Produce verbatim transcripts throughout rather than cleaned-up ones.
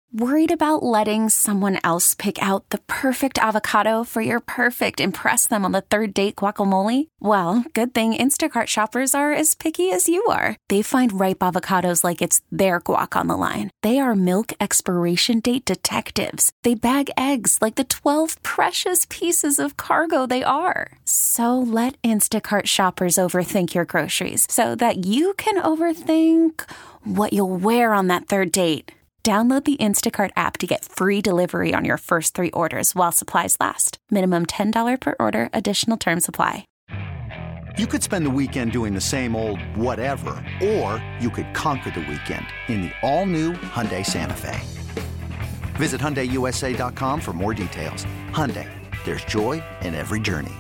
Worried about letting someone else pick out the perfect avocado for your perfect impress them on the third date guacamole? Well, good thing Instacart shoppers are as picky as you are. They find ripe avocados like it's their guac on the line. They are milk expiration date detectives. They bag eggs like the twelve precious pieces of cargo they are. So let Instacart shoppers overthink your groceries so that you can overthink what you'll wear on that third date. Download the Instacart app to get free delivery on your first three orders while supplies last. Minimum ten dollars per order. Additional terms apply. You could spend the weekend doing the same old whatever, or you could conquer the weekend in the all-new Hyundai Santa Fe. Visit Hyundai U S A dot com for more details. Hyundai, there's joy in every journey.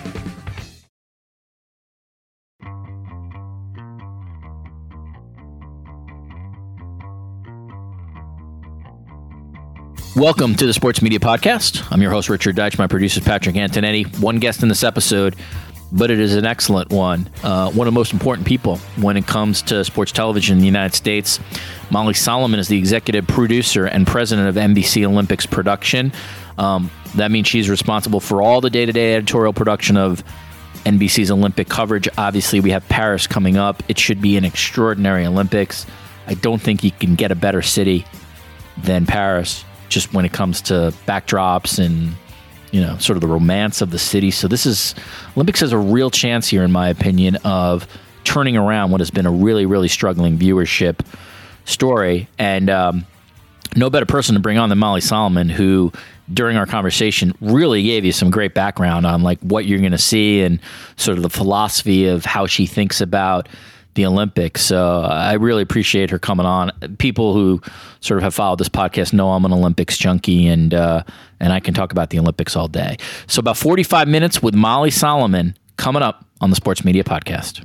Welcome to the Sports Media Podcast. I'm your host, Richard Deitch. My producer is Patrick Antonetti. One guest in this episode, but it is an excellent one. Uh, one of the most important people when it comes to sports television in the United States. Molly Solomon is the executive producer and president of N B C Olympics Production. Um, that means she's responsible for all the day-to-day editorial production of N B C's Olympic coverage. Obviously, we have Paris coming up. It should be an extraordinary Olympics. I don't think you can get a better city than Paris, just when it comes to backdrops and, you know, sort of the romance of the city. So this is, Olympics has a real chance here, in my opinion, of turning around what has been a really, really struggling viewership story. And um, no better person to bring on than Molly Solomon, who during our conversation really gave you some great background on like what you're going to see and sort of the philosophy of how she thinks about the Olympics. So I really appreciate her coming on. People who sort of have followed this podcast know I'm an Olympics junkie, and uh, and I can talk about the Olympics all day. So about forty-five minutes with Molly Solomon coming up on the Sports Media Podcast.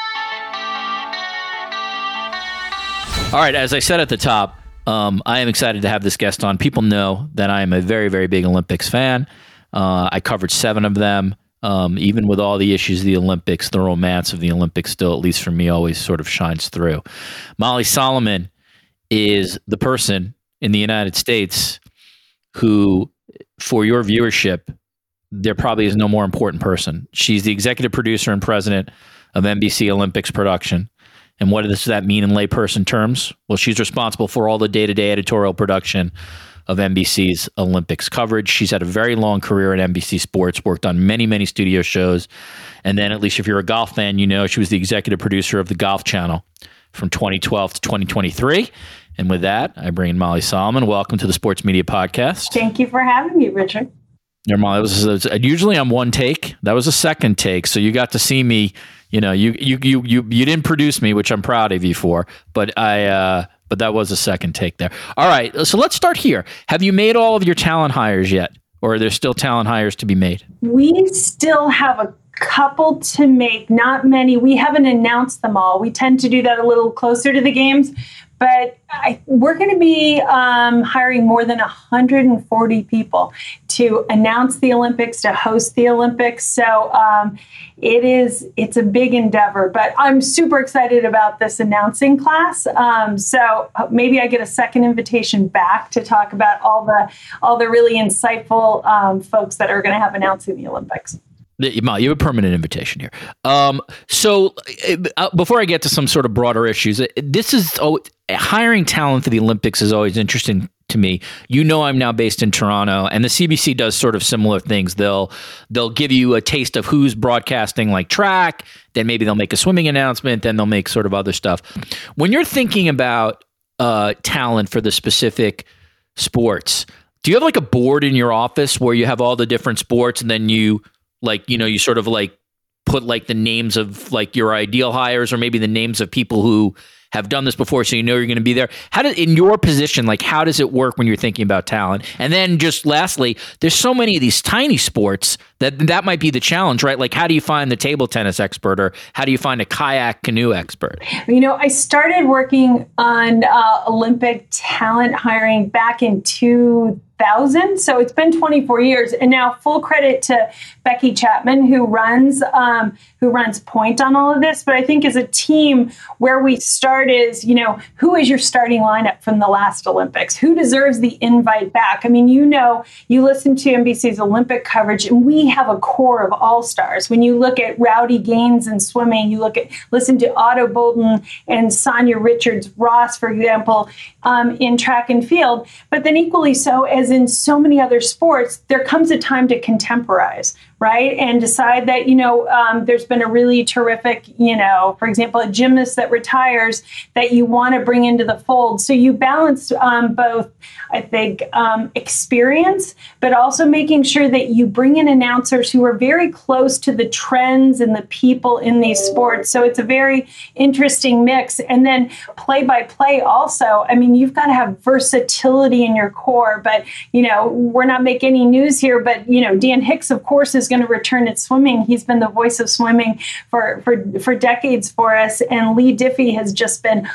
All right, as I said at the top, um, I am excited to have this guest on. People know that I am a very, very big Olympics fan. Uh, I covered seven of them. Um, even with all the issues of the Olympics, the romance of the Olympics still, at least for me, always sort of shines through. Molly Solomon is the person in the United States who, for your viewership, there probably is no more important person. She's the executive producer and president of N B C Olympics Production. And what does that mean in layperson terms? Well, she's responsible for all the day-to-day editorial production of N B C's Olympics coverage. She's had a very long career at N B C Sports, worked on many, many studio shows. And then, at least if you're a golf fan, you know she was the executive producer of the Golf Channel from twenty twelve to twenty twenty-three. And with that, I bring in Molly Solomon. Welcome to the Sports Media Podcast. Thank you for having me, Richard. Yeah, Molly, was, was, usually I'm one take. That was a second take. So you got to see me. You know, you you you you you didn't produce me, which I'm proud of you for. But I. Uh, But that was a second take there. All right, so let's start here. Have you made all of your talent hires yet? Or are there still talent hires to be made? We still have a couple to make, not many. We haven't announced them all. We tend to do that a little closer to the games. But I, we're going to be um, hiring more than one hundred forty people to announce the Olympics, to host the Olympics. So um, it is, it's a big endeavor, but I'm super excited about this announcing class. Um, so maybe I get a second invitation back to talk about all the, all the really insightful um, folks that are going to have announcing the Olympics. You have a permanent invitation here. Um, so uh, before I get to some sort of broader issues, this is oh, hiring talent for the Olympics is always interesting to me. You know, I'm now based in Toronto, and the C B C does sort of similar things. They'll they'll give you a taste of who's broadcasting like track, then maybe they'll make a swimming announcement, then they'll make sort of other stuff. When you're thinking about uh, talent for the specific sports, do you have like a board in your office where you have all the different sports, and then you like, you know, you sort of like put like the names of like your ideal hires, or maybe the names of people who have done this before, so you know you're going to be there? How does, in your position, like how does it work when you're thinking about talent? And then just lastly, there's so many of these tiny sports That that might be the challenge, right? Like, how do you find the table tennis expert, or how do you find a kayak canoe expert? You know, I started working on uh, Olympic talent hiring back in two thousand. So it's been twenty-four years. And now full credit to Becky Chapman, who runs um, who runs point on all of this. But I think as a team, where we start is, you know, who is your starting lineup from the last Olympics? Who deserves the invite back? I mean, you know, you listen to N B C's Olympic coverage, and we have a core of all-stars. When you look at Rowdy Gaines in swimming, you look at, listen to Otto Bolden and Sonia Richards-Ross, for example, um, in track and field. But then equally so, as in so many other sports, there comes a time to contemporize, right? And decide that, you know, um, there's been a really terrific, you know, for example, a gymnast that retires that you want to bring into the fold. So you balance um, both, I think, um, experience, but also making sure that you bring in announcers who are very close to the trends and the people in these sports. So it's a very interesting mix. And then play by play also, I mean, you've got to have versatility in your core, but, you know, we're not making any news here, but, you know, Dan Hicks, of course, is going to return at swimming. He's been the voice of swimming for, for, for decades for us. And Lee Diffie has just been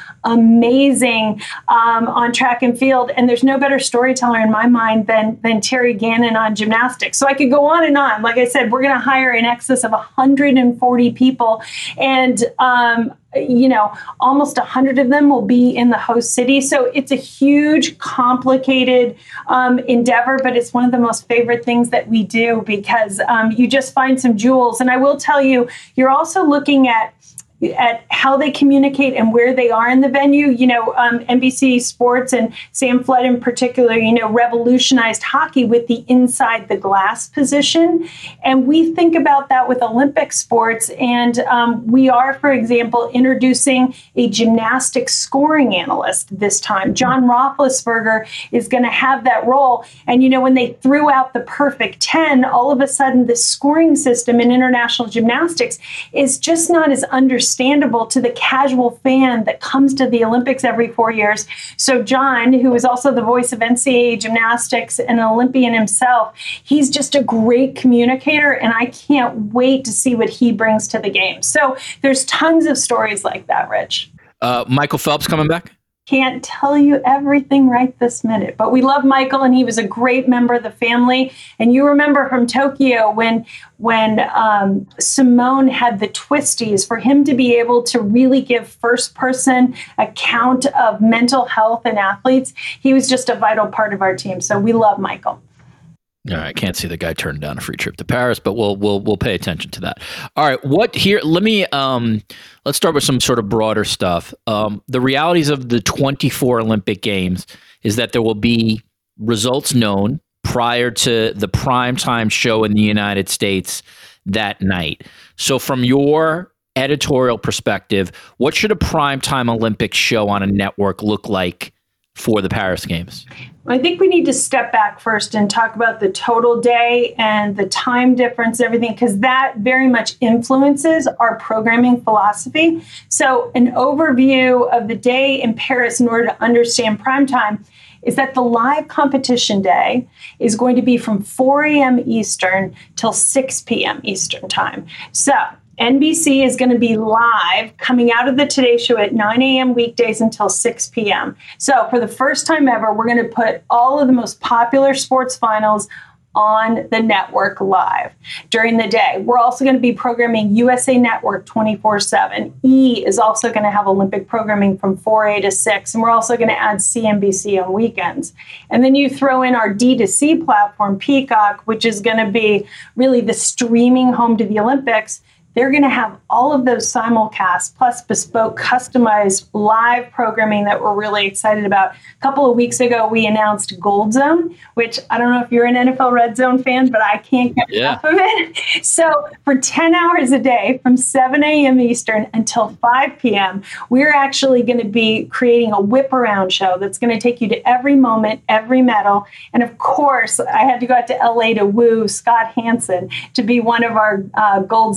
amazing um, on track and field. And there's no better storyteller in my mind than, than Terry Gannon on gymnastics. So I could go on and on. Like I said, we're going to hire in excess of one hundred forty people. And, um, you know, almost one hundred of them will be in the host city. So it's a huge, complicated um, endeavor, but it's one of the most favorite things that we do, because um, you just find some jewels. And I will tell you, you're also looking at at how they communicate and where they are in the venue. You know, um, N B C Sports and Sam Flood in particular, you know, revolutionized hockey with the inside the glass position. And we think about that with Olympic sports. And um, we are, for example, introducing a gymnastics scoring analyst this time. John Roethlisberger is going to have that role. And, you know, when they threw out the perfect ten, all of a sudden the scoring system in international gymnastics is just not as understood understandable to the casual fan that comes to the Olympics every four years. So John, who is also the voice of N C A A gymnastics and an Olympian himself, he's just a great communicator, and I can't wait to see what he brings to the game. So there's tons of stories like that, Rich. Uh, Michael Phelps coming back? Can't tell you everything right this minute, but we love Michael, and he was a great member of the family. And you remember from Tokyo when when um, Simone had the twisties, for him to be able to really give first person account of mental health in athletes, he was just a vital part of our team. So we love Michael. All right, can't see the guy turning down a free trip to Paris, but we'll we'll we'll pay attention to that. All right, what here? Let me um, let's start with some sort of broader stuff. Um, the realities of the twenty-four Olympic Games is that there will be results known prior to the primetime show in the United States that night. So, from your editorial perspective, what should a primetime Olympic show on a network look like for the Paris Games? I think we need to step back first and talk about the total day and the time difference and everything, because that very much influences our programming philosophy. So an overview of the day in Paris in order to understand primetime is that the live competition day is going to be from four a.m. Eastern till six p.m. Eastern time. So N B C is going to be live coming out of the Today Show at nine a.m. weekdays until six p.m. So for the first time ever, we're going to put all of the most popular sports finals on the network live during the day. We're also going to be programming U S A Network twenty-four seven. E is also going to have Olympic programming from four a to six. And we're also going to add C N B C on weekends. And then you throw in our D two C platform, Peacock, which is going to be really the streaming home to the Olympics. They're going to have all of those simulcasts plus bespoke, customized live programming that we're really excited about. A couple of weeks ago, we announced Gold Zone, which I don't know if you're an N F L Red Zone fan, but I can't get yeah. enough of it. So for ten hours a day, from seven a.m. Eastern until five p.m., we're actually going to be creating a whip around show that's going to take you to every moment, every medal. And of course, I had to go out to L A to woo Scott Hansen to be one of our uh, Gold Zone hosts.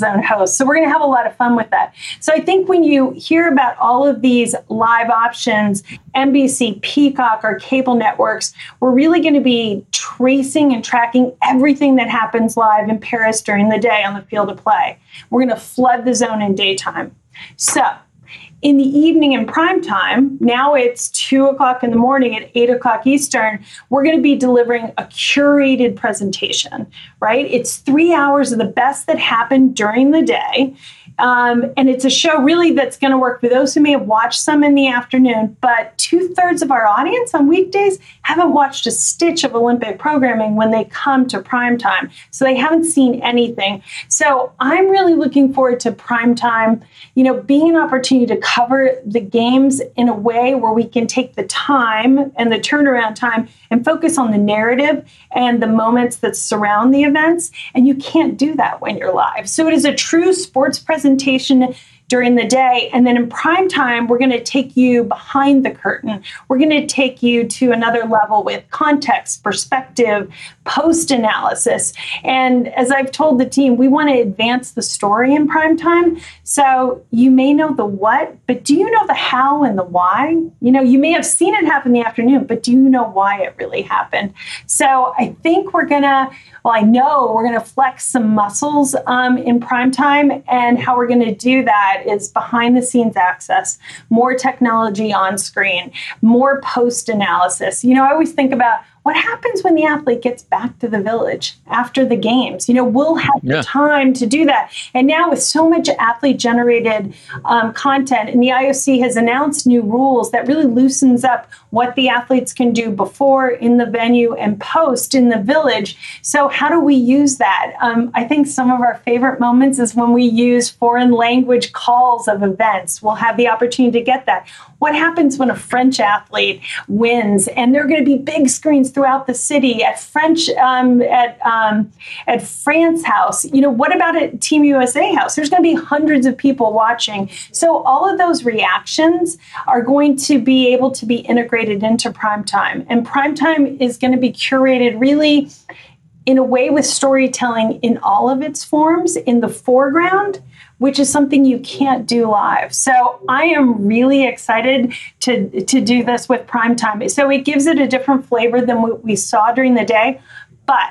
Coast. So we're going to have a lot of fun with that. So I think when you hear about all of these live options, N B C, Peacock, or cable networks, we're really going to be tracing and tracking everything that happens live in Paris during the day on the field of play. We're going to flood the zone in daytime. So in the evening in prime time, now it's two o'clock in the morning at eight o'clock Eastern, we're going to be delivering a curated presentation, right? It's three hours of the best that happened during the day. Um, and it's a show really that's going to work for those who may have watched some in the afternoon, but two thirds of our audience on weekdays haven't watched a stitch of Olympic programming when they come to prime time. So they haven't seen anything. So I'm really looking forward to prime time, you know, being an opportunity to cover the games in a way where we can take the time and the turnaround time and focus on the narrative and the moments that surround the events. And you can't do that when you're live. So it is a true sports presentation during the day. And then in prime time, we're going to take you behind the curtain. We're going to take you to another level with context, perspective, post analysis. And as I've told the team, we want to advance the story in prime time. So you may know the what, but do you know the how and the why? You know, you may have seen it happen in the afternoon, but do you know why it really happened? So I think we're going to, well, I know we're going to flex some muscles um, in prime time, and how we're going to do that is behind the scenes access, more technology on screen, more post analysis. You know, I always think about what happens when the athlete gets back to the village after the games. You know, we'll have yeah. the time to do that. And now with so much athlete generated um, content, and the I O C has announced new rules that really loosens up what the athletes can do before, in the venue, and post in the village. So how do we use that? Um, I think some of our favorite moments is when we use foreign language calls of events. We'll have the opportunity to get that. What happens when a French athlete wins, and there are going to be big screens throughout the city at French, um, at um, at France House? You know, what about at Team U S A House? There's going to be hundreds of people watching. So all of those reactions are going to be able to be integrated into primetime, and primetime is going to be curated really in a way with storytelling in all of its forms in the foreground, which is something you can't do live. So I am really excited to, to do this with primetime. So it gives it a different flavor than what we saw during the day, but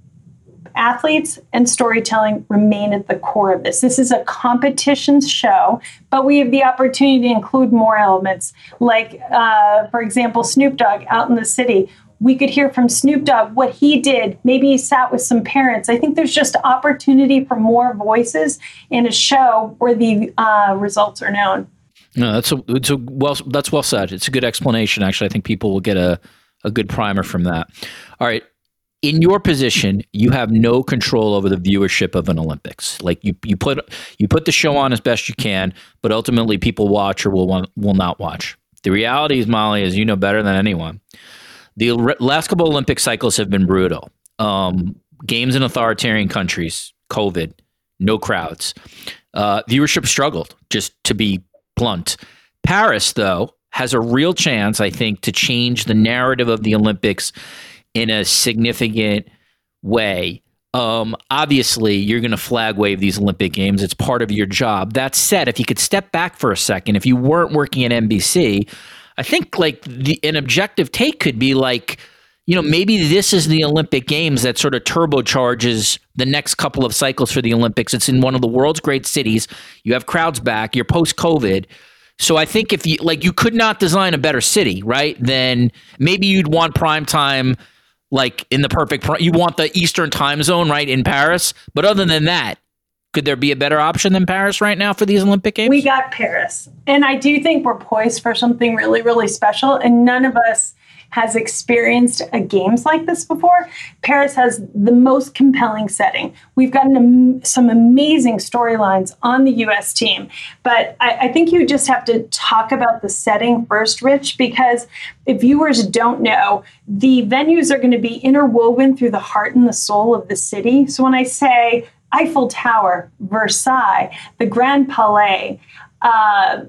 athletes and storytelling remain at the core of this. This is a competitions show, but we have the opportunity to include more elements, like, uh, for example, Snoop Dogg out in the city. We could hear from Snoop Dogg what he did. Maybe he sat with some parents. I think there's just opportunity for more voices in a show where the uh, results are known. No, that's a, it's a well. That's well said. It's a good explanation. Actually, I think people will get a, a good primer from that. All right. In your position, you have no control over the viewership of an Olympics. Like you, you put you put the show on as best you can, but ultimately people watch or will want, will not watch. The reality is, Molly, as you know better than anyone, the last couple Olympic cycles have been brutal. Um, games in authoritarian countries, COVID, no crowds. Uh, viewership struggled, just to be blunt. Paris, though, has a real chance, I think, to change the narrative of the Olympics in a significant way. Um, obviously, you're going to flag wave these Olympic Games. It's part of your job. That said, if you could step back for a second, if you weren't working at N B C, I think like the, an objective take could be like, you know, maybe this is the Olympic Games that sort of turbocharges the next couple of cycles for the Olympics. It's in one of the world's great cities. You have crowds back. You're post-COVID. So I think if you like, you could not design a better city, right? Then maybe you'd want prime time, like in the perfect, you want the Eastern time zone, right, in Paris. But other than that, could there be a better option than Paris right now for these Olympic Games? We got Paris. And I do think we're poised for something really, really special. And none of us has experienced a games like this before. Paris has the most compelling setting. We've got an, some amazing storylines on the U S team. But I, I think you just have to talk about the setting first, Rich, because if viewers don't know, the venues are going to be interwoven through the heart and the soul of the city. So when I say Eiffel Tower, Versailles, the Grand Palais, uh,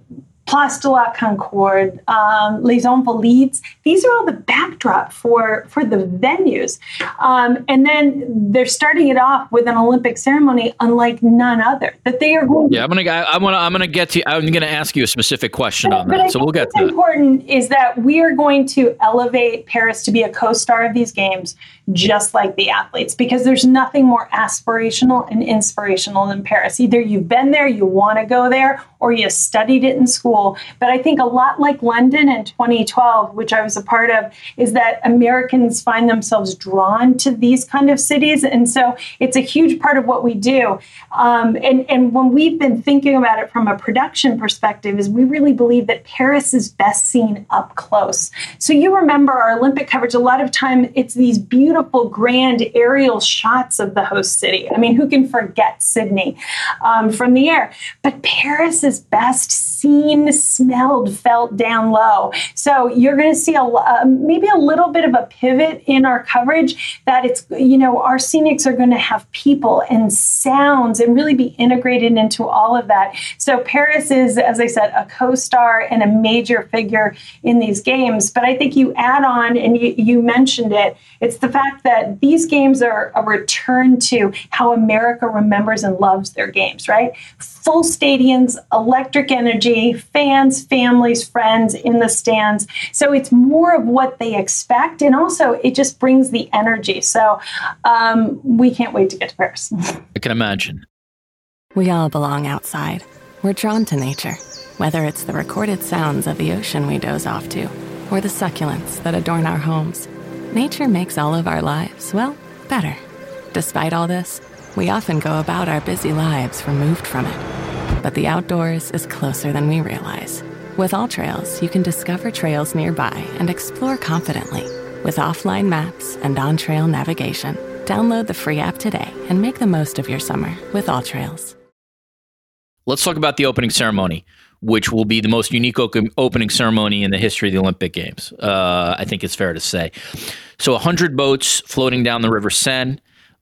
Place de la Concorde, um, Les Invalides. These are all the backdrop for, for the venues. Um, and then they're starting it off with an Olympic ceremony unlike none other. That they are going. Yeah, I'm gonna. I want to. I'm gonna get to. I'm gonna ask you a specific question but, on but that. I So think we'll get what's to important that. is that we are going to elevate Paris to be a co-star of these games, just like the athletes, because there's nothing more aspirational and inspirational than Paris. Either you've been there, you want to go there, or you studied it in school. But I think a lot like London in twenty twelve, which I was a part of, is that Americans find themselves drawn to these kind of cities. And so it's a huge part of what we do. Um, and, and when we've been thinking about it from a production perspective, is we really believe that Paris is best seen up close. So you remember our Olympic coverage, a lot of time it's these beautiful, grand aerial shots of the host city. I mean, who can forget Sydney um, from the air? But Paris is best seen, smelled, felt down low. So you're going to see a uh, maybe a little bit of a pivot in our coverage, that it's, you know, our scenics are going to have people and sounds and really be integrated into all of that. So Paris is, as I said, a co-star and a major figure in these games. But I think you add on, and you, you mentioned it, it's the fact that these games are a return to how America remembers and loves their games, right? Full stadiums, electric energy, fans, families, friends in the stands. So it's more of what they expect. And also it just brings the energy. So um, we can't wait to get to Paris. I can imagine. We all belong outside. We're drawn to nature, whether it's the recorded sounds of the ocean we doze off to, or the succulents that adorn our homes. Nature makes all of our lives, well, better. Despite all this, we often go about our busy lives removed from it. But the outdoors is closer than we realize. With AllTrails, you can discover trails nearby and explore confidently. With offline maps and on-trail navigation, download the free app today and make the most of your summer with AllTrails. Let's talk about the opening ceremony, which will be the most unique opening ceremony in the history of the Olympic Games. Uh, I think it's fair to say. So one hundred boats floating down the River Seine.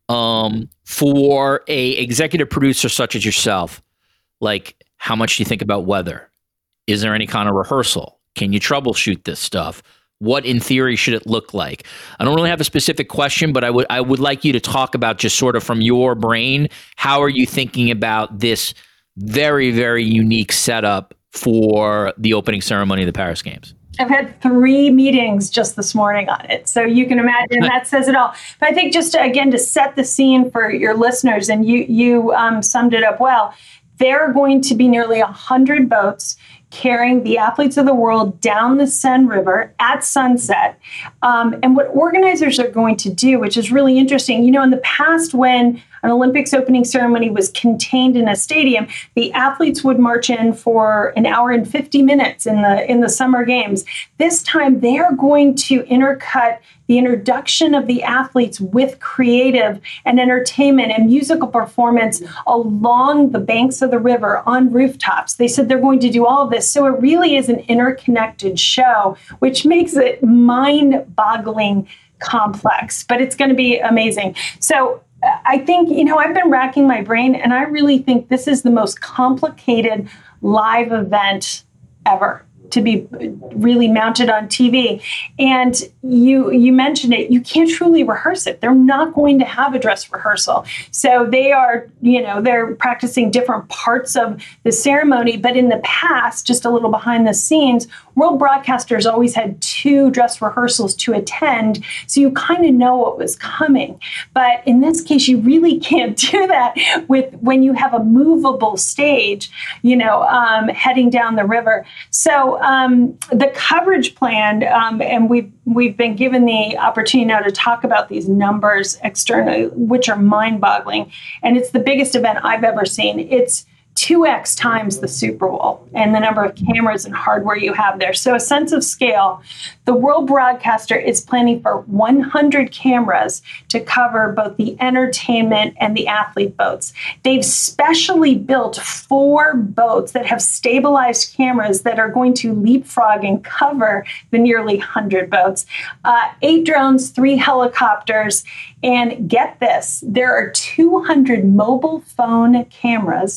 Um, for a executive producer such as yourself, like, how much do you think about weather? Is there any kind of rehearsal? Can you troubleshoot this stuff? What, in theory, should it look like? I don't really have a specific question, but I would I would like you to talk about, just sort of from your brain, how are you thinking about this very, very unique setup for the opening ceremony of the Paris Games? I've had three meetings just this morning on it. So you can imagine that says it all. But I think just to, again, to set the scene for your listeners, and you, you um, summed it up well, there are going to be nearly one hundred boats carrying the athletes of the world down the Seine River at sunset. Um, and what organizers are going to do, which is really interesting, you know, in the past when an Olympics opening ceremony was contained in a stadium, the athletes would march in for an hour and fifty minutes in the in the Summer Games. This time, they are going to intercut the introduction of the athletes with creative and entertainment and musical performance along the banks of the river on rooftops. They said they're going to do all of this. So it really is an interconnected show, which makes it mind-boggling complex, but it's going to be amazing. So I think, you know, I've been racking my brain, and I really think this is the most complicated live event ever to be really mounted on T V. And you you mentioned it, you can't truly rehearse it. They're not going to have a dress rehearsal. So they are, you know, they're practicing different parts of the ceremony. But in the past, just a little behind the scenes, world broadcasters always had two dress rehearsals to attend. So you kind of know what was coming. But in this case, you really can't do that with when you have a movable stage, you know, um, heading down the river. So um, the coverage plan, um, and we've we've been given the opportunity now to talk about these numbers externally, which are mind-boggling. And it's the biggest event I've ever seen. It's two X times the Super Bowl and the number of cameras and hardware you have there. So a sense of scale. The world broadcaster is planning for one hundred cameras to cover both the entertainment and the athlete boats. They've specially built four boats that have stabilized cameras that are going to leapfrog and cover the nearly one hundred boats. Uh, eight drones, three helicopters, and get this, there are two hundred mobile phone cameras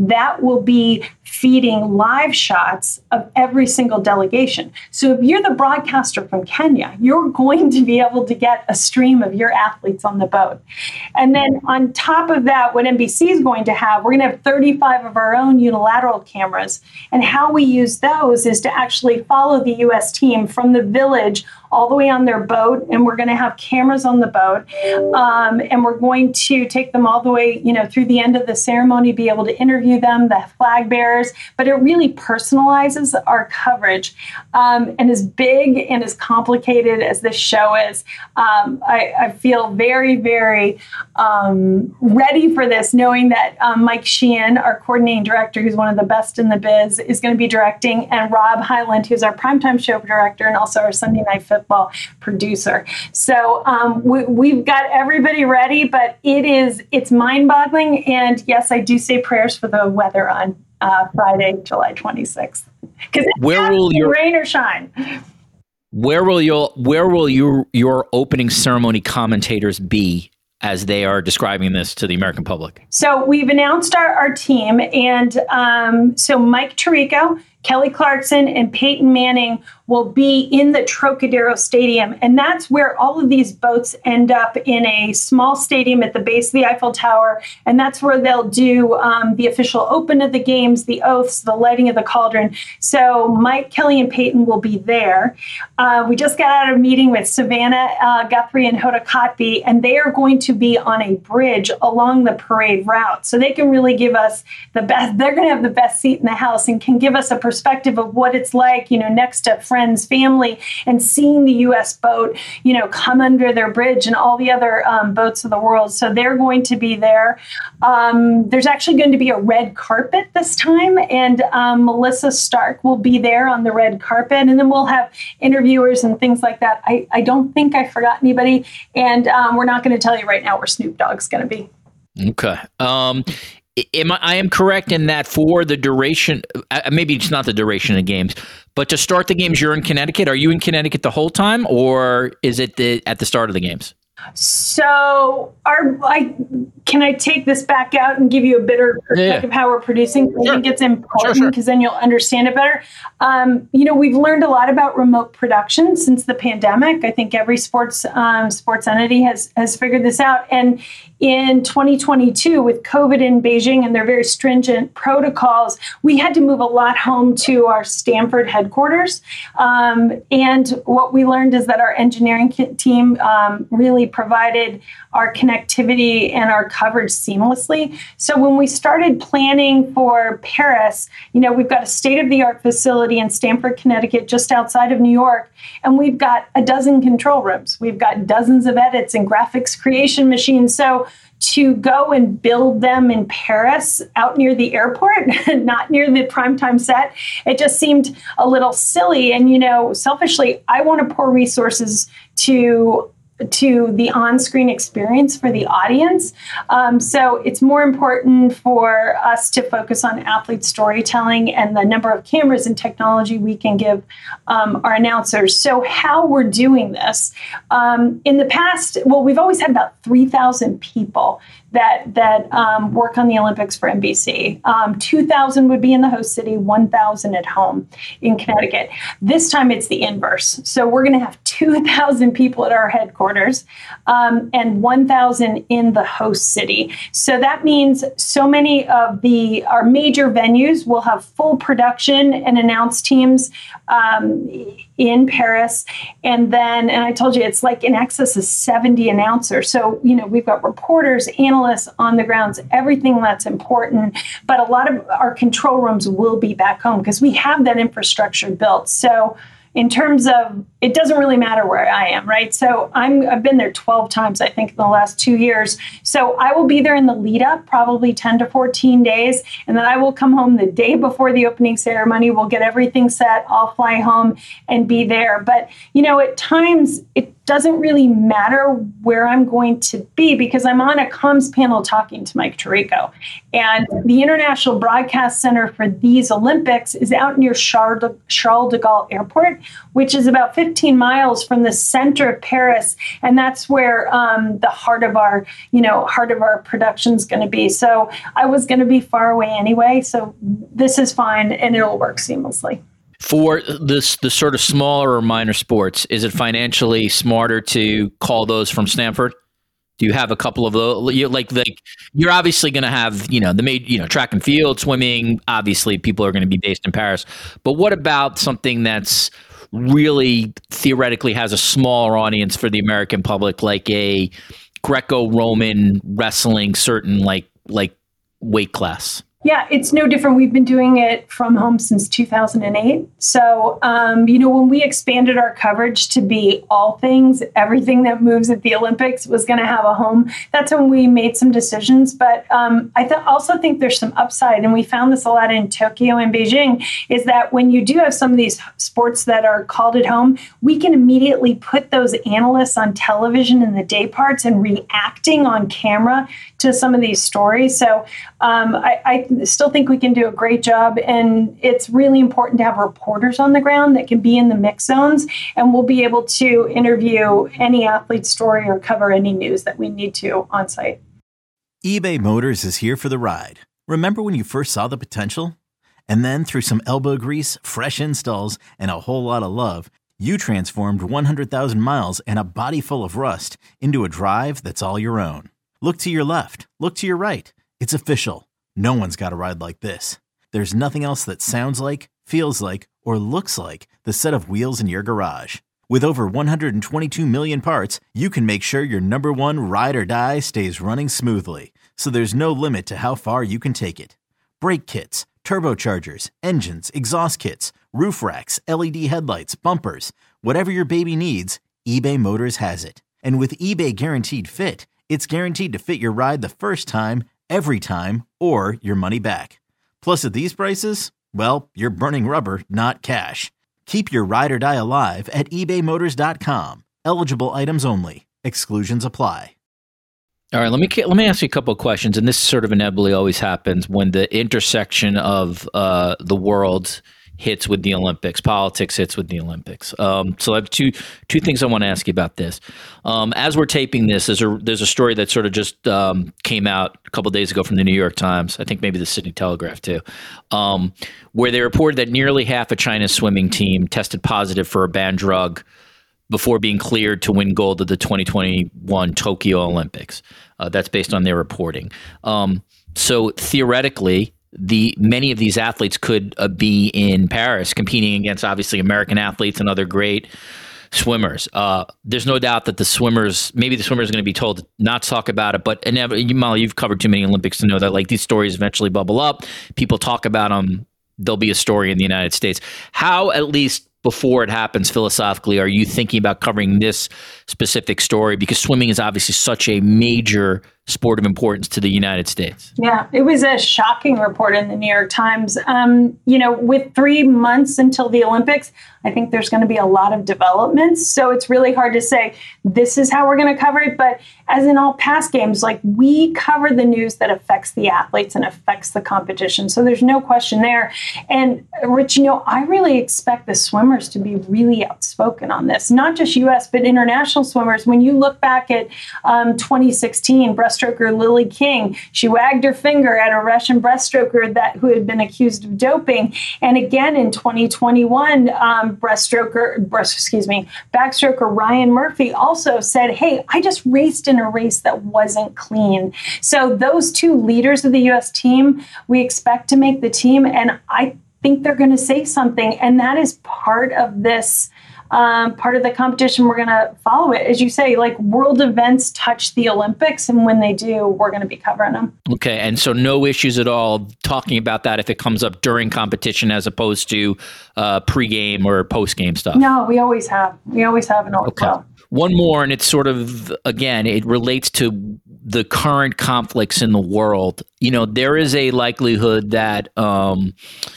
that will be feeding live shots of every single delegation. So if you're the broadcaster from Kenya, you're going to be able to get a stream of your athletes on the boat. And then on top of that, what N B C is going to have, we're going to have thirty-five of our own unilateral cameras. And how we use those is to actually follow the U S team from the village all the way on their boat, and we're going to have cameras on the boat, um, and we're going to take them all the way, you know, through the end of the ceremony, be able to interview them, the flag bearers, but it really personalizes our coverage. Um, and as big and as complicated as this show is, um, I, I feel very, very um, ready for this, knowing that um, Mike Sheehan, our coordinating director, who's one of the best in the biz, is going to be directing, and Rob Hyland, who's our primetime show director and also our Sunday Night Football producer. So um, we, we've got everybody ready, but it is, it's mind-boggling. And yes, I do say prayers for the weather on uh, Friday, July twenty-sixth. Because where will your rain or shine? Where will your where will your your opening ceremony commentators be as they are describing this to the American public? So we've announced our, our team, and um, so Mike Tirico, Kelly Clarkson, and Peyton Manning will be in the Trocadero Stadium. And that's where all of these boats end up, in a small stadium at the base of the Eiffel Tower. And that's where they'll do um, the official open of the games, the oaths, the lighting of the cauldron. So Mike, Kelly, and Peyton will be there. Uh, we just got out of a meeting with Savannah uh, Guthrie and Hoda Kotb, and they are going to be on a bridge along the parade route. So they can really give us the best, they're going to have the best seat in the house and can give us a perspective of what it's like, you know, next to friends, family, and seeing the U S boat, you know, come under their bridge and all the other um, boats of the world. So they're going to be there. Um, there's actually going to be a red carpet this time, and um, Melissa Stark will be there on the red carpet, and then we'll have interviewers and things like that. I, I don't think I forgot anybody, and um, we're not going to tell you right now where Snoop Dogg's going to be. Okay. Um, Am I, I am correct in that for the duration, uh, maybe it's not the duration of games, but to start the games, you're in Connecticut. Are you in Connecticut the whole time, or is it the, at the start of the games? So, our, I, can I take this back out and give you a better perspective of how we're producing? I Sure. think it's important because Sure, sure. then you'll understand it better. Um, you know, we've learned a lot about remote production since the pandemic. I think every sports um, sports entity has has figured this out. And in twenty twenty-two, with COVID in Beijing and their very stringent protocols, we had to move a lot home to our Stanford headquarters. Um, and what we learned is that our engineering team um, really provided our connectivity and our coverage seamlessly. So when we started planning for Paris, you know, we've got a state-of-the-art facility in Stamford, Connecticut, just outside of New York, and we've got a dozen control rooms. We've got dozens of edits and graphics creation machines. So to go and build them in Paris out near the airport, not near the primetime set, it just seemed a little silly. And, you know, selfishly, I want to pour resources to to the on-screen experience for the audience. Um, so it's more important for us to focus on athlete storytelling and the number of cameras and technology we can give um, our announcers. So how we're doing this, um, in the past, well, we've always had about three thousand people that that um, work on the Olympics for N B C. Um, two thousand would be in the host city, one thousand at home in Connecticut. This time it's the inverse. So we're going to have two thousand people at our headquarters um, and one thousand in the host city. So that means so many of the our major venues will have full production and announce teams um, in Paris. And then, and I told you, it's like in excess of seventy announcers. So, you know, we've got reporters, analysts on the grounds, everything that's important. But a lot of our control rooms will be back home because we have that infrastructure built. So in terms of, it doesn't really matter where I am, right? So I'm, I've been there twelve times, I think, in the last two years. So I will be there in the lead up, probably ten to fourteen days. And then I will come home the day before the opening ceremony. We'll get everything set. I'll fly home and be there. But, you know, at times it doesn't really matter where I'm going to be because I'm on a comms panel talking to Mike Tirico. And the International Broadcast Center for these Olympics is out near Charles de Gaulle Airport, which is about fifty fifteen miles from the center of Paris, and that's where um, the heart of our, you know, heart of our production is going to be. So I was going to be far away anyway, so this is fine, and it'll work seamlessly. For this, the sort of smaller or minor sports, is it financially smarter to call those from Stanford? Do you have a couple of those? You, like, like you're obviously going to have, you know, the made, you know, track and field, swimming. Obviously, people are going to be based in Paris. But what about something that's really theoretically has a smaller audience for the American public, like a Greco-Roman wrestling, certain like like weight class? Yeah, it's no different. We've been doing it from home since two thousand eight. So, um, you know, when we expanded our coverage to be all things, everything that moves at the Olympics was going to have a home. That's when we made some decisions. But um, I th- also think there's some upside, and we found this a lot in Tokyo and Beijing, is that when you do have some of these sports that are called at home, we can immediately put those analysts on television in the day parts and reacting on camera to some of these stories. So um, I, I still think we can do a great job, and it's really important to have reporters on the ground that can be in the mix zones, and we'll be able to interview any athlete story or cover any news that we need to on site. eBay Motors is here for the ride. Remember when you first saw the potential? And then through some elbow grease, fresh installs, and a whole lot of love, you transformed one hundred thousand miles and a body full of rust into a drive that's all your own. Look to your left. Look to your right. It's official. No one's got a ride like this. There's nothing else that sounds like, feels like, or looks like the set of wheels in your garage. With over one hundred twenty-two million parts, you can make sure your number one ride or die stays running smoothly. So there's no limit to how far you can take it. Brake kits, turbochargers, engines, exhaust kits, roof racks, L E D headlights, bumpers, whatever your baby needs, eBay Motors has it. And with eBay Guaranteed Fit, it's guaranteed to fit your ride the first time, every time, or your money back. Plus, at these prices, well, you're burning rubber, not cash. Keep your ride or die alive at ebay motors dot com. Eligible items only. Exclusions apply. All right, let me let me ask you a couple of questions, and this sort of inevitably always happens when the intersection of uh, the world hits with the Olympics, politics hits with the Olympics. Um, so I have two two things I want to ask you about this. Um, as we're taping this, there's a there's a story that sort of just um, came out a couple of days ago from the New York Times, I think maybe the Sydney Telegraph too, um, where they reported that nearly half of China's swimming team tested positive for a banned drug before being cleared to win gold at the twenty twenty-one Tokyo Olympics. Uh, that's based on their reporting. Um, so theoretically, the many of these athletes could uh, be in Paris competing against obviously American athletes and other great swimmers. Uh, there's no doubt that the swimmers, maybe the swimmers are going to be told not to talk about it, but inev- you, Molly, you've covered too many Olympics to know that like these stories eventually bubble up. People talk about them. There'll be a story in the United States. How, at least before it happens philosophically, are you thinking about covering this specific story? Because swimming is obviously such a major sport of importance to the United States. Yeah, it was a shocking report in the New York Times. Um, you know, with three months until the Olympics, I think there's going to be a lot of developments. So it's really hard to say this is how we're going to cover it. But as in all past games, like we cover the news that affects the athletes and affects the competition. So there's no question there. And Rich, you know, I really expect the swimmers to be really outspoken on this, not just U S, but international swimmers. When you look back at um, twenty sixteen, breaststroker Lily King, she wagged her finger at a Russian breaststroker that who had been accused of doping. And again, in twenty twenty-one, um, breaststroker, breast, excuse me, backstroker Ryan Murphy also said, hey, I just raced in a race that wasn't clean. So those two leaders of the U S team, we expect to make the team. And I think they're going to say something. And that is part of this Um, part of the competition. We're going to follow it. As you say, like world events touch the Olympics, and when they do, we're going to be covering them. Okay. And so no issues at all talking about that if it comes up during competition as opposed to uh, pregame or postgame stuff? No, we always have. We always have an overflow. Okay. One more, and it's sort of, again, it relates to the current conflicts in the world. You know, there is a likelihood that um,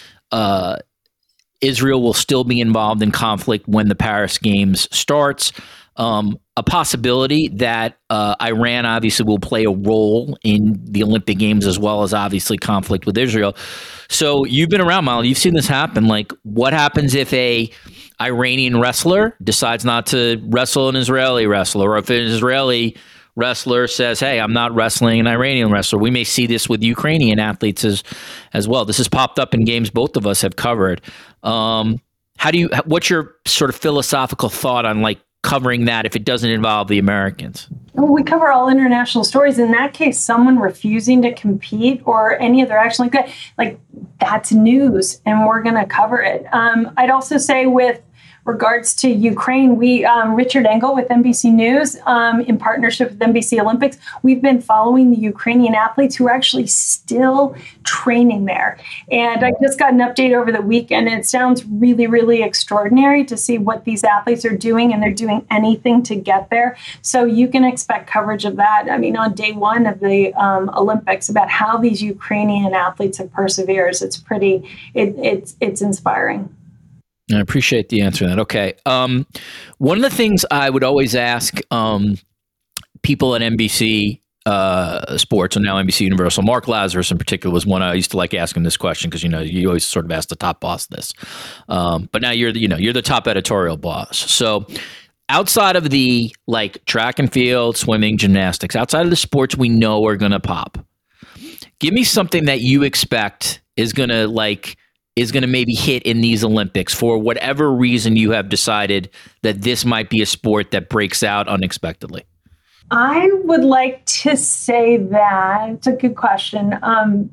uh, Israel will still be involved in conflict when the Paris Games starts. Um, a possibility that uh, Iran obviously will play a role in the Olympic Games as well as obviously conflict with Israel. So you've been around, Molly. You've seen this happen. Like, what happens if a Iranian wrestler decides not to wrestle an Israeli wrestler, or if an Israeli wrestler says, hey, I'm not wrestling an Iranian wrestler. We may see this with Ukrainian athletes as, as well. This has popped up in games both of us have covered. Um, how do you, what's your sort of philosophical thought on like covering that if it doesn't involve the Americans? Well, we cover all international stories. In that case, someone refusing to compete or any other action like that, like that's news, and we're going to cover it. Um, I'd also say with regards to Ukraine, we um, Richard Engel with N B C News, um, in partnership with N B C Olympics, we've been following the Ukrainian athletes who are actually still training there. And I just got an update over the weekend, and it sounds really, really extraordinary to see what these athletes are doing, and they're doing anything to get there. So you can expect coverage of that. I mean, on day one of the um, Olympics, about how these Ukrainian athletes have persevered. It's pretty, it, it's it's inspiring. I appreciate the answer to that. Okay. Um, one of the things I would always ask um, people at N B C uh, Sports, and now N B C Universal, Mark Lazarus in particular was one I used to like asking this question because, you know, you always sort of ask the top boss this. Um, but now you're the, you know, you're the top editorial boss. So outside of the like track and field, swimming, gymnastics, outside of the sports we know are going to pop, give me something that you expect is going to like, is going to maybe hit in these Olympics for whatever reason you have decided that this might be a sport that breaks out unexpectedly? I would like to say that it's a good question. Um,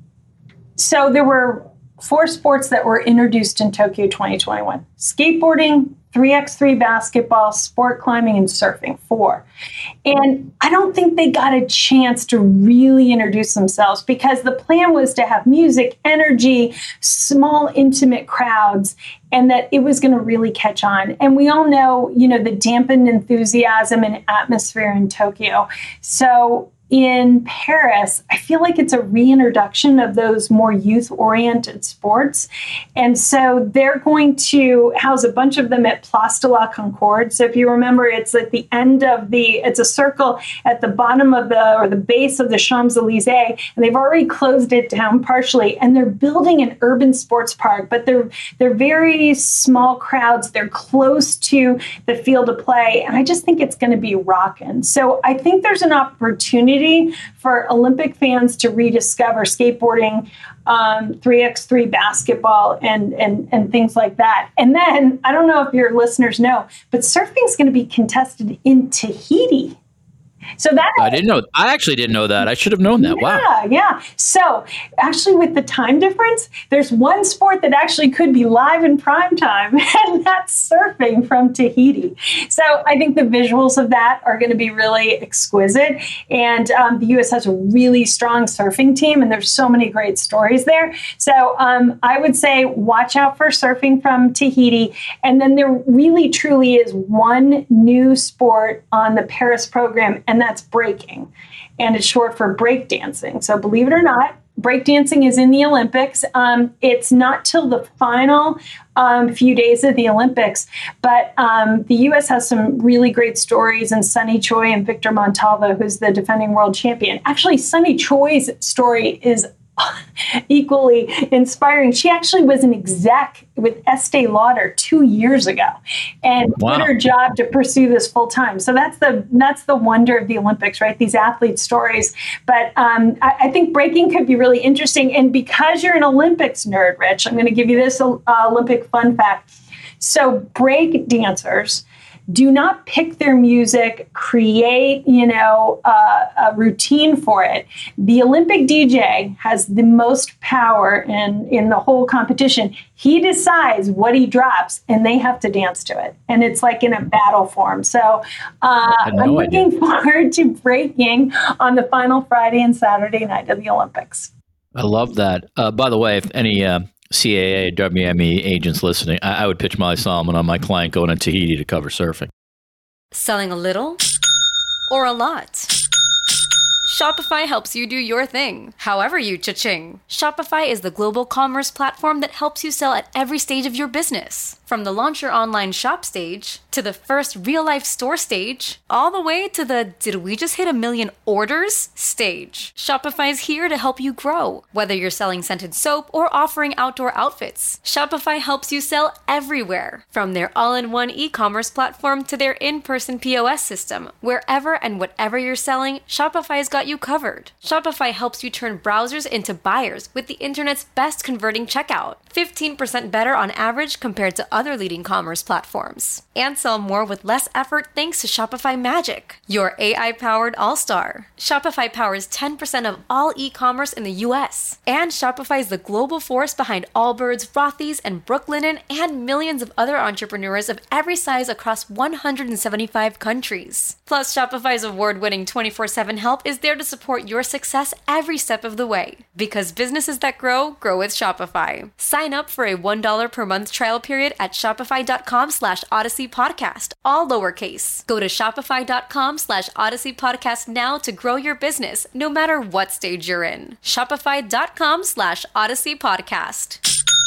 so there were four sports that were introduced in Tokyo twenty twenty-one: skateboarding, three by three basketball, sport climbing, and surfing. Four. And I don't think they got a chance to really introduce themselves because the plan was to have music, energy, small, intimate crowds, and that it was going to really catch on. And we all know, you know, the dampened enthusiasm and atmosphere in Tokyo. So in Paris, I feel like it's a reintroduction of those more youth-oriented sports. And so they're going to house a bunch of them at Place de la Concorde. So if you remember, it's at the end of the, it's a circle at the bottom of the, or the base of the Champs-Elysees, and they've already closed it down partially. And they're building an urban sports park, but they're, they're very small crowds. They're close to the field of play. And I just think it's going to be rocking. So I think there's an opportunity for Olympic fans to rediscover skateboarding, um, three by three basketball, and, and, and things like that. And then, I don't know if your listeners know, but surfing is going to be contested in Tahiti. So that I didn't know. I actually didn't know that. I should have known that. Yeah, wow. Yeah. So actually, with the time difference, there's one sport that actually could be live in prime time, and that's surfing from Tahiti. So I think the visuals of that are going to be really exquisite. And um, the U S has a really strong surfing team, and there's so many great stories there. So um, I would say watch out for surfing from Tahiti. And then there really, truly is one new sport on the Paris program, and that's breaking. And it's short for breakdancing. So believe it or not, breakdancing is in the Olympics. Um, it's not till the final um, few days of the Olympics, but um, the U S has some really great stories, and Sunny Choi and Victor Montalvo, who's the defending world champion. Actually, Sunny Choi's story is equally inspiring. She actually was an exec with Estee Lauder two years ago, and wow. quit her job to pursue this full time. So that's the that's the wonder of the Olympics, right? These athlete stories. But um, I, I think breaking could be really interesting. And because you're an Olympics nerd, Rich, I'm going to give you this uh, Olympic fun fact. So break dancers do not pick their music, create, you know, uh, a routine for it. The Olympic D J has the most power in, in the whole competition. He decides what he drops, and they have to dance to it. And it's like in a battle form. So uh, no I'm looking idea. forward to breaking on the final Friday and Saturday night of the Olympics. I love that. Uh, by the way, if any uh, C A A, W M E agents listening, I, I would pitch Molly Solomon on my client going to Tahiti to cover surfing. Selling a little or a lot? Shopify helps you do your thing, however you cha-ching. Shopify is the global commerce platform that helps you sell at every stage of your business. From the launch your online shop stage, to the first real-life store stage, all the way to the did we just hit a million orders stage. Shopify's here to help you grow. Whether you're selling scented soap or offering outdoor outfits, Shopify helps you sell everywhere. From their all-in-one e-commerce platform to their in-person P O S system, wherever and whatever you're selling, Shopify's got you covered. Shopify helps you turn browsers into buyers with the internet's best converting checkout, fifteen percent better on average compared to other leading commerce platforms. And sell more with less effort thanks to Shopify Magic, your A I-powered all-star. Shopify powers ten percent of all e-commerce in the U S. And Shopify is the global force behind Allbirds, Rothy's, and Brooklinen, and millions of other entrepreneurs of every size across one hundred seventy-five countries. Plus, Shopify's award-winning twenty-four seven help is there to support your success every step of the way. Because businesses that grow, grow with Shopify. Sign up for a one dollar per month trial period at shopify.com slash Odyssey Podcast, all lowercase. Go to shopify.com slash Odyssey Podcast now to grow your business, no matter what stage you're in. Shopify.com slash Odyssey Podcast.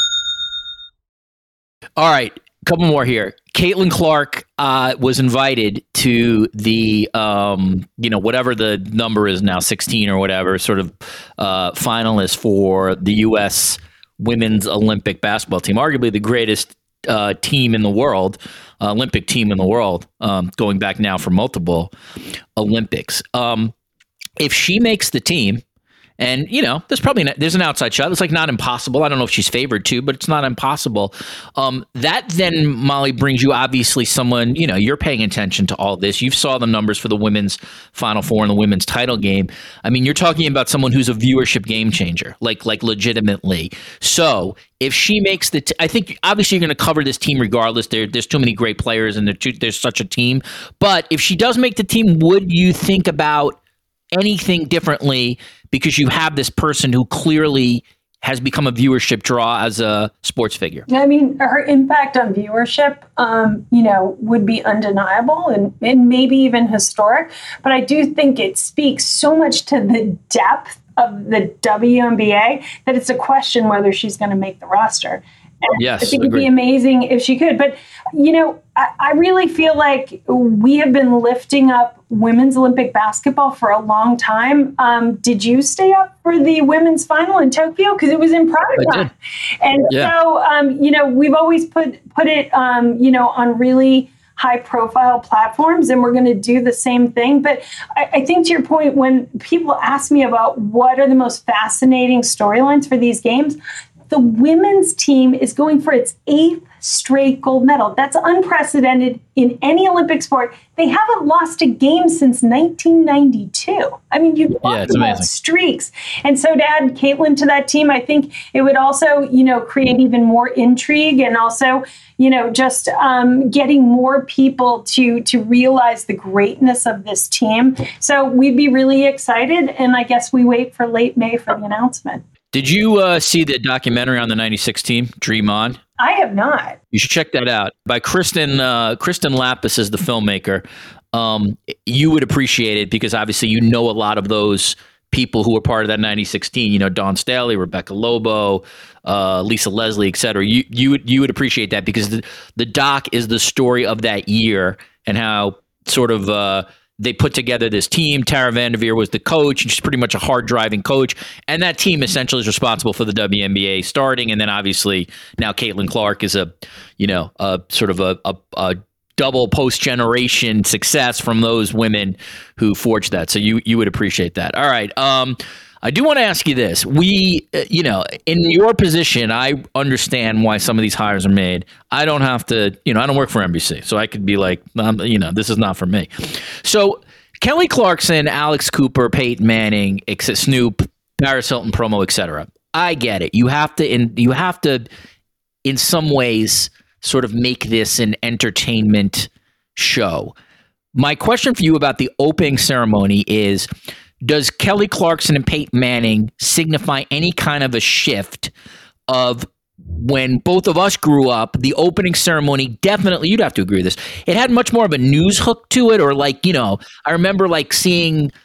All right, a couple more here. Caitlin Clark uh, was invited to the, um, you know, whatever the number is now, sixteen or whatever, sort of uh, finalists for the U S women's Olympic basketball team, arguably the greatest uh, team in the world, uh, Olympic team in the world, um, going back now for multiple Olympics. Um, if she makes the team, and, you know, there's probably an, there's an outside shot. It's like not impossible. I don't know if she's favored to, but it's not impossible. Um, that then, Molly, brings you obviously someone, you know, you're paying attention to all this. You saw the numbers for the women's Final Four and the women's title game. I mean, you're talking about someone who's a viewership game changer, like like legitimately. So if she makes the t- – I think obviously you're going to cover this team regardless. There, there's too many great players and too, there's such a team. But if she does make the team, would you think about anything differently because you have this person who clearly has become a viewership draw as a sports figure? I mean, her impact on viewership, um, you know, would be undeniable and, and maybe even historic. But I do think it speaks so much to the depth of the W N B A that it's a question whether she's going to make the roster. And yes, I think agreed. it'd be amazing if she could. But, you know, I, I really feel like we have been lifting up women's Olympic basketball for a long time. Um, did you stay up for the women's final in Tokyo? Because it was in prime time. And yeah. so, um, you know, we've always put, put it, um, you know, on really high profile platforms, and we're going to do the same thing. But I, I think to your point, when people ask me about what are the most fascinating storylines for these games, the women's team is going for its eighth straight gold medal. That's unprecedented in any Olympic sport. They haven't lost a game since nineteen ninety-two. I mean, you talk yeah, it's about amazing. Streaks. And so to add Caitlin to that team, I think it would also, you know, create even more intrigue and also, you know, just um, getting more people to to realize the greatness of this team. So we'd be really excited. And I guess we wait for late May for the announcement. Did you uh, see the documentary on the ninety-six team, Dream On? I have not. You should check that out. By Kristen uh, Kristen Lapis is the filmmaker. Um, you would appreciate it because obviously you know a lot of those people who were part of that ninety-six team. You know, Dawn Staley, Rebecca Lobo, uh, Lisa Leslie, et cetera. You you would you would appreciate that because the the doc is the story of that year and how sort of. Uh, They put together this team. Tara Vanderveer was the coach, and she's pretty much a hard-driving coach. And that team essentially is responsible for the W N B A starting. And then obviously now Caitlin Clark is a, you know, a sort of a, a, a double post-generation success from those women who forged that. So you you would appreciate that. All right. Um, I do want to ask you this. We, uh, you know, in your position, I understand why some of these hires are made. I don't have to, you know, I don't work for N B C, so I could be like, um, you know, this is not for me. So Kelly Clarkson, Alex Cooper, Peyton Manning, Snoop, Paris Hilton promo, et cetera. I get it. You have to, in, you have to, in some ways, sort of make this an entertainment show. My question for you about the opening ceremony is, does Kelly Clarkson and Peyton Manning signify any kind of a shift of when both of us grew up? The opening ceremony, definitely, you'd have to agree with this. It had much more of a news hook to it, or like, you know, I remember like seeing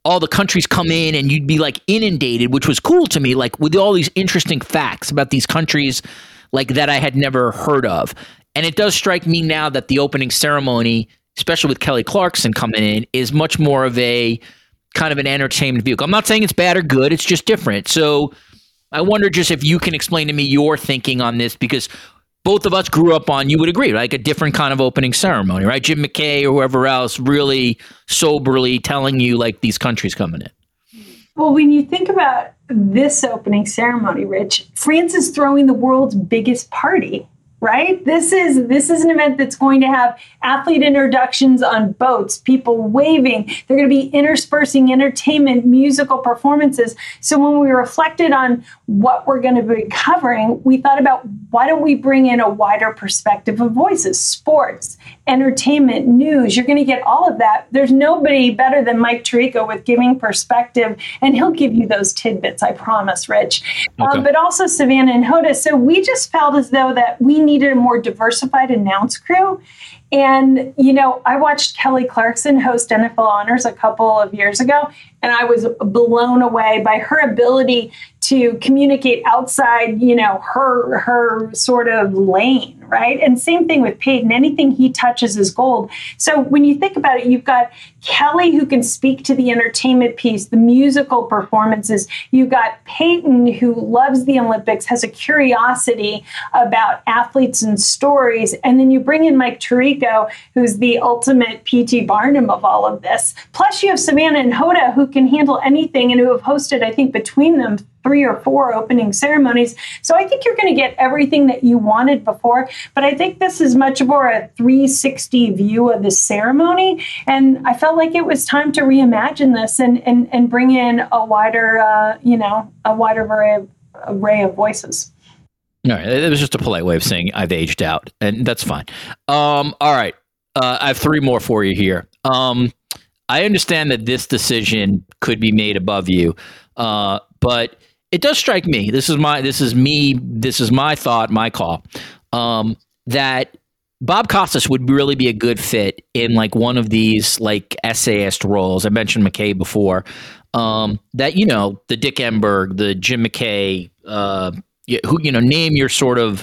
all the countries come in and you'd be like inundated, which was cool to me, like with all these interesting facts about these countries like that I had never heard of. And it does strike me now that the opening ceremony, especially with Kelly Clarkson coming in, is much more of a kind of an entertainment vehicle. I'm not saying it's bad or good, it's just different. So I wonder just if you can explain to me your thinking on this, because both of us grew up on, you would agree, like a different kind of opening ceremony, right? Jim McKay or whoever else really soberly telling you like these countries coming in. Well, when you think about this opening ceremony, Rich, France is throwing the world's biggest party, right? This is this is an event that's going to have athlete introductions on boats, people waving. They're going to be interspersing entertainment, musical performances. So when we reflected on what we're going to be covering, we thought about why don't we bring in a wider perspective of voices, sports, entertainment, news. You're going to get all of that. There's nobody better than Mike Tirico with giving perspective, and he'll give you those tidbits, I promise, Rich. Okay. Um, but also Savannah and Hoda. So we just felt as though that we needed a more diversified announce crew. And, you know, I watched Kelly Clarkson host N F L Honors a couple of years ago, and I was blown away by her ability to communicate outside, you know, her her sort of lane, right? And same thing with Peyton. Anything he touches is gold. So when you think about it, you've got Kelly who can speak to the entertainment piece, the musical performances. You've got Peyton who loves the Olympics, has a curiosity about athletes and stories. And then you bring in Mike Tirico, who's the ultimate P T Barnum of all of this. Plus you have Savannah and Hoda who can handle anything and who have hosted, I think, between them three or four opening ceremonies. So I think you're going to get everything that you wanted before. But I think this is much more a three sixty view of the ceremony. And I felt like it was time to reimagine this and and, and bring in a wider, uh, you know, a wider array of, array of voices. All right. It was just a polite way of saying I've aged out, and that's fine. Um, all right. Uh, I have three more for you here. Um, I understand that this decision could be made above you, uh, but it does strike me. This is my. This is me. This is my thought. My call. Um, that Bob Costas would really be a good fit in like one of these like essayist roles. I mentioned McKay before. Um, that you know the Dick Enberg, the Jim McKay. Uh, who you know name your sort of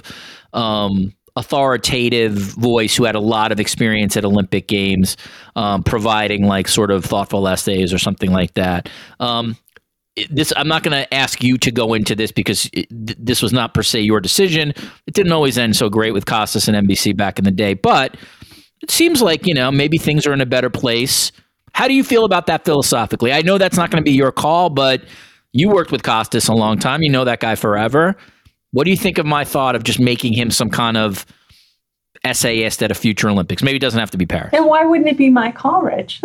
um, authoritative voice who had a lot of experience at Olympic Games, um, providing like sort of thoughtful essays or something like that. Um, This I'm not going to ask you to go into this because it, th- this was not per se your decision. It didn't always end so great with Costas and N B C back in the day, but it seems like, you know, maybe things are in a better place. How do you feel about that philosophically? I know that's not going to be your call, but you worked with Costas a long time. You know that guy forever. What do you think of my thought of just making him some kind of essayist at a future Olympics? Maybe it doesn't have to be Paris. And why wouldn't it be my call, Rich?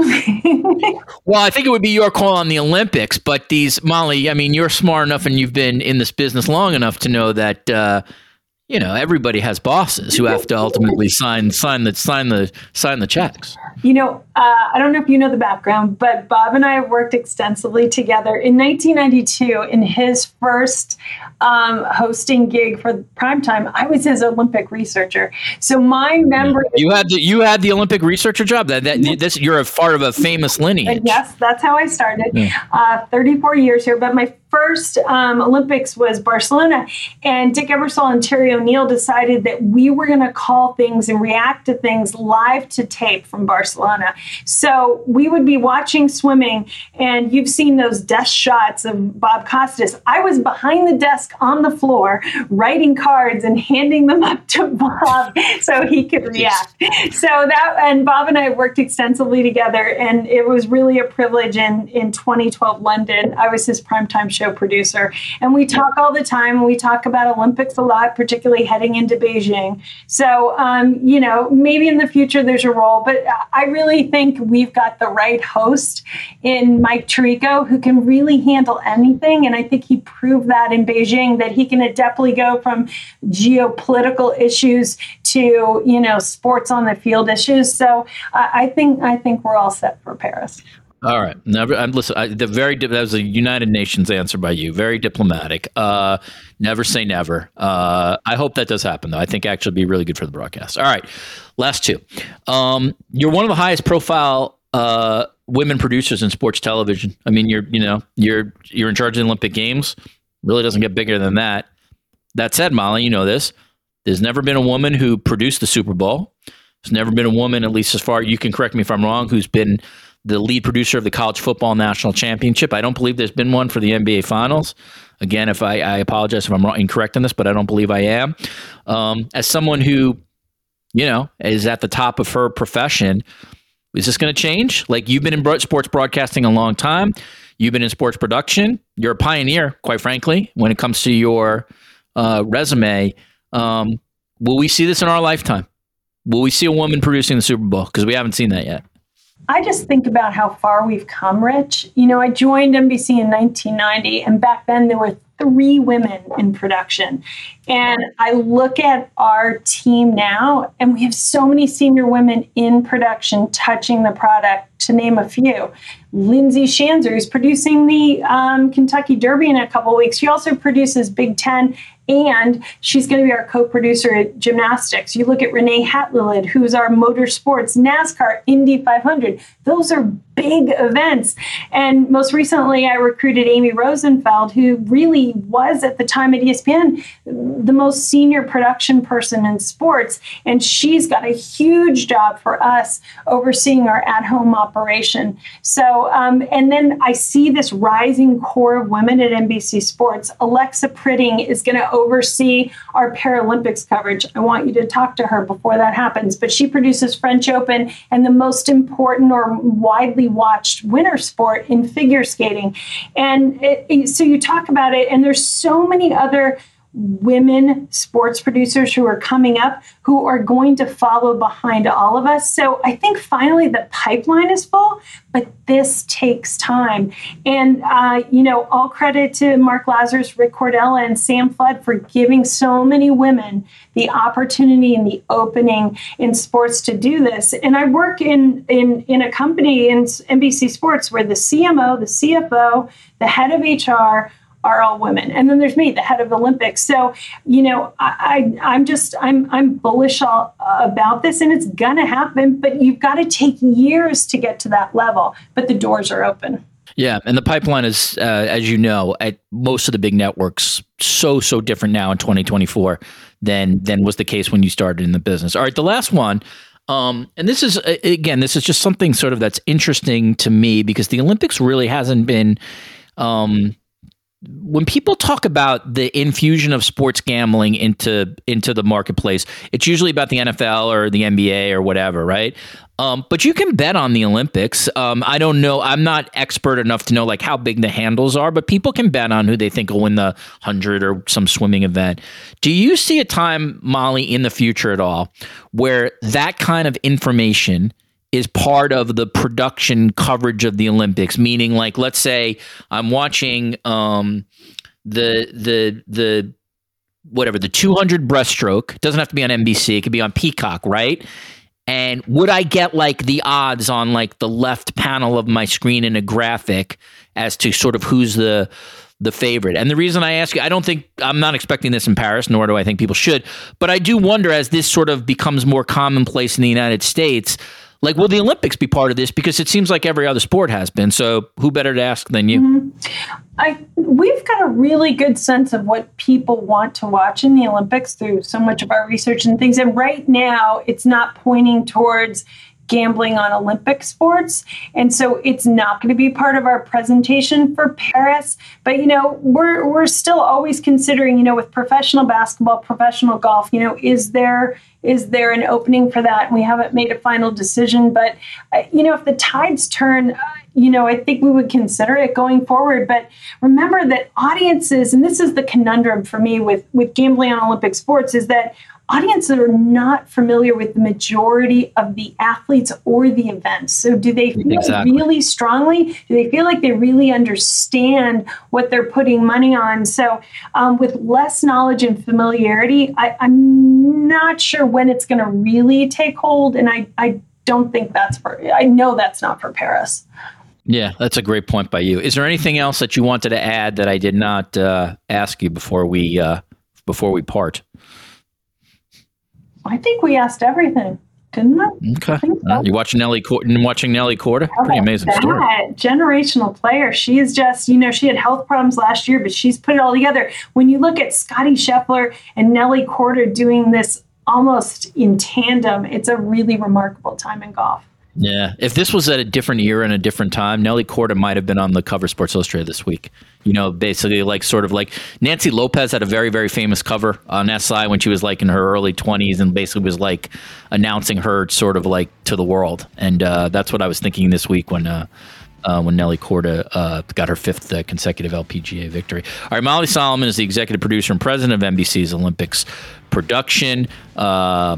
Well, I think it would be your call on the Olympics, but these, Molly, I mean, you're smart enough and you've been in this business long enough to know that, uh, you know, everybody has bosses who have to ultimately sign, sign the, sign the, sign the checks. You know, uh, I don't know if you know the background, but Bob and I have worked extensively together. In nineteen ninety-two, in his first um, hosting gig for primetime, I was his Olympic researcher. So my memory... You had the, you had the Olympic researcher job. That, that this You're a part of a famous lineage. Yes, that's how I started. Yeah. Uh, thirty-four years here. But my first um, Olympics was Barcelona. And Dick Ebersol and Terry O'Neill decided that we were going to call things and react to things live to tape from Barcelona. So we would be watching swimming, and you've seen those desk shots of Bob Costas. I was behind the desk on the floor writing cards and handing them up to Bob so he could react. So that, and Bob and I worked extensively together, and it was really a privilege in, in twenty twelve London. I was his primetime show producer, and we talk all the time, and we talk about Olympics a lot, particularly heading into Beijing. So, um, you know, maybe in the future there's a role, but I really think we've got the right host in Mike Tirico who can really handle anything. And I think he proved that in Beijing, that he can adeptly go from geopolitical issues to, you know, sports on the field issues. So uh, I think I think we're all set for Paris. All right. Never. I'm listen. I, the very that was a United Nations answer by you. Very diplomatic. Uh, never say never. Uh, I hope that does happen, though. I think actually be really good for the broadcast. All right. Last two. Um, you're one of the highest profile uh, women producers in sports television. I mean, you're you know you're you're in charge of the Olympic Games. Really doesn't get bigger than that. That said, Molly, you know this. There's never been a woman who produced the Super Bowl. There's never been a woman, at least as far, you can correct me if I'm wrong, who's been the lead producer of the College Football National Championship. I don't believe there's been one for the N B A Finals. Again, if I, I apologize if I'm wrong, incorrect in this, but I don't believe I am. Um, as someone who, you know, is at the top of her profession, is this going to change? Like, you've been in sports broadcasting a long time. You've been in sports production. You're a pioneer, quite frankly, when it comes to your uh, resume. Um, will we see this in our lifetime? Will we see a woman producing the Super Bowl? Because we haven't seen that yet. I just think about how far we've come, Rich. You know, I joined N B C in nineteen ninety, and back then there were three women in production. And I look at our team now, and we have so many senior women in production touching the product, to name a few. Lindsay Shanzer is producing the um, Kentucky Derby in a couple of weeks. She also produces Big Ten, and she's going to be our co-producer at gymnastics. You look at Renee Hatlilid, who's our motorsports, NASCAR, Indy five hundred. Those are big events. And most recently, I recruited Amy Rosenfeld, who really was, at the time at E S P N, the most senior production person in sports. And she's got a huge job for us overseeing our at-home operation. So, um, and then I see this rising core of women at N B C Sports. Alexa Pritting is going to oversee our Paralympics coverage. I want you to talk to her before that happens. But she produces French Open and the most important or widely watched winter sport in figure skating. And it, it, so you talk about it, and there's so many other women sports producers who are coming up who are going to follow behind all of us. So I think finally the pipeline is full, but this takes time. And, uh, you know, all credit to Mark Lazarus, Rick Cordella, and Sam Flood for giving so many women the opportunity and the opening in sports to do this. And I work in, in, in a company in N B C Sports where the C M O, the C F O, the head of H R, are all women. And then there's me, the head of Olympics. So, you know, I, I, I'm just, I'm I'm bullish all, uh, about this, and it's going to happen, but you've got to take years to get to that level. But the doors are open. Yeah. And the pipeline is, uh, as you know, at most of the big networks, so, so different now in twenty twenty-four than, than was the case when you started in the business. All right. The last one. Um, and this is, again, this is just something sort of that's interesting to me because the Olympics really hasn't been, um, when people talk about the infusion of sports gambling into into the marketplace, it's usually about the N F L or the N B A or whatever, right? Um, but you can bet on the Olympics. Um, I don't know. I'm not expert enough to know like how big the handles are, but people can bet on who they think will win the hundred or some swimming event. Do you see a time, Molly, in the future at all where that kind of information is part of the production coverage of the Olympics? Meaning, like, let's say I'm watching um, the the the whatever the two hundred breaststroke. It doesn't have to be on N B C. It could be on Peacock, right? And would I get like the odds on like the left panel of my screen in a graphic as to sort of who's the the favorite? And the reason I ask you, I don't think, I'm not expecting this in Paris, nor do I think people should, but I do wonder as this sort of becomes more commonplace in the United States, like, will the Olympics be part of this? Because it seems like every other sport has been. So who better to ask than you? Mm-hmm. I we've got a really good sense of what people want to watch in the Olympics through so much of our research and things. And right now, it's not pointing towards gambling on Olympic sports. And so it's not going to be part of our presentation for Paris. But, you know, we're we're still always considering, you know, with professional basketball, professional golf, you know, is there is there an opening for that? And we haven't made a final decision. But, uh, you know, if the tides turn, uh, you know, I think we would consider it going forward. But remember that audiences, and this is the conundrum for me with, with gambling on Olympic sports, is that audiences are not familiar with the majority of the athletes or the events. So do they feel exactly. really strongly? Do they feel like they really understand what they're putting money on? So um, with less knowledge and familiarity, I, I'm not sure when it's going to really take hold. And I, I don't think that's for, I know that's not for Paris. Yeah, that's a great point by you. Is there anything else that you wanted to add that I did not uh, ask you before we uh, before we part? I think we asked everything. Didn't I? Okay. I think so. Uh, you're watching Nelly, Cor- watching Nelly Korda? How Pretty about amazing that? story. Generational player. She is just, you know, she had health problems last year, but she's put it all together. When you look at Scottie Scheffler and Nelly Korda doing this almost in tandem, it's a really remarkable time in golf. Yeah. If this was at a different era and a different time, Nelly Korda might have been on the cover of Sports Illustrated this week. You know, basically like sort of like Nancy Lopez had a very, very famous cover on S I when she was like in her early twenties and basically was like announcing her sort of like to the world. And uh, that's what I was thinking this week when uh, uh, when Nelly Korda uh, got her fifth uh, consecutive L P G A victory. All right, Molly Solomon is the executive producer and president of N B C's Olympics production. Uh,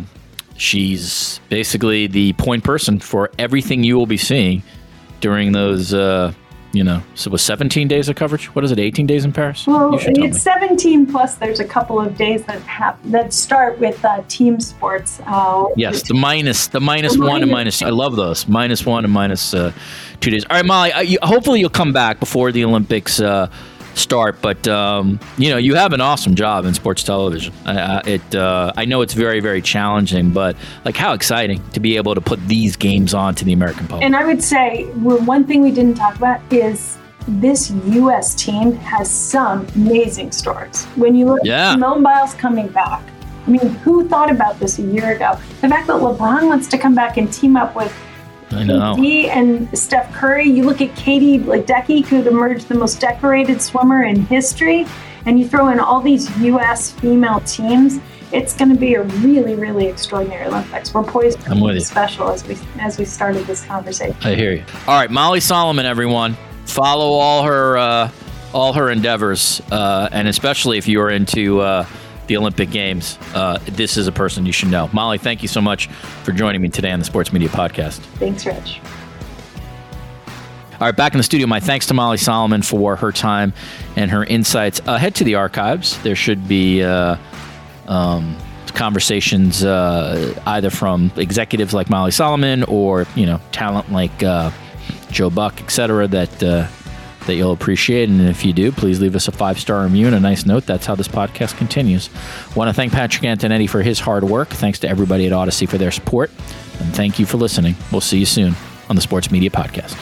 she's basically the point person for everything you will be seeing during those, uh, you know, so it was seventeen days of coverage. What is it, eighteen days in Paris? Well, You should tell it's me. seventeen plus there's a couple of days that have, that start with uh, team sports. Uh, Yes, the minus, the minus The one and minus- minus. I love those minus one and minus uh, two days. All right, Molly. I, you, hopefully you'll come back before the Olympics uh, start. But um, you know, you have an awesome job in sports television. I, I, it. Uh, I know it's very, very challenging, but like how exciting to be able to put these games on to the American public. And I would say well, one thing we didn't talk about is this U S team has some amazing stories. When you look Yeah. at Simone Biles coming back, I mean, who thought about this a year ago? The fact that LeBron wants to come back and team up with I know. K D and Steph Curry. You look at Katie Ledecky, who emerged the most decorated swimmer in history, and you throw in all these U S female teams. It's going to be a really, really extraordinary Olympics. We're poised for I'm with you. something special as we as we started this conversation. I hear you. All right, Molly Solomon, everyone. Follow all her uh, all her endeavors, uh, and especially if you are into uh, the Olympic Games, uh, this is a person you should know. Molly, thank you so much for joining me today on the Sports Media Podcast. Thanks, Rich. All right, back in the studio, my thanks to Molly Solomon for her time and her insights. Uh, head to the archives. There should be uh, um, conversations uh, either from executives like Molly Solomon or, you know, talent like uh, Joe Buck, et cetera, that, uh, that you'll appreciate. And if you do, please leave us a five-star review and a nice note. That's how this podcast continues. I want to thank Patrick Antonetti for his hard work. Thanks to everybody at Odyssey for their support. And thank you for listening. We'll see you soon on the Sports Media Podcast.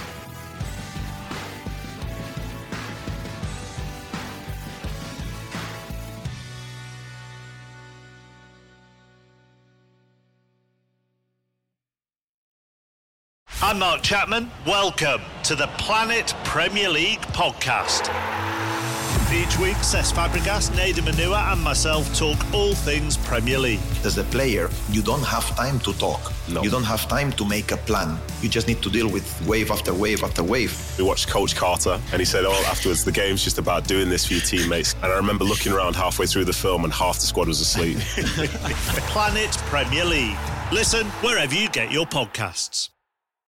I'm Mark Chapman. Welcome to the Planet Premier League podcast. Each week, Cesc Fabregas, Nader Manua and myself talk all things Premier League. As a player, you don't have time to talk. No. You don't have time to make a plan. You just need to deal with wave after wave after wave. We watched Coach Carter and he said, oh, afterwards, the game's just about doing this for your teammates. And I remember looking around halfway through the film and half the squad was asleep. Planet Premier League. Listen wherever you get your podcasts.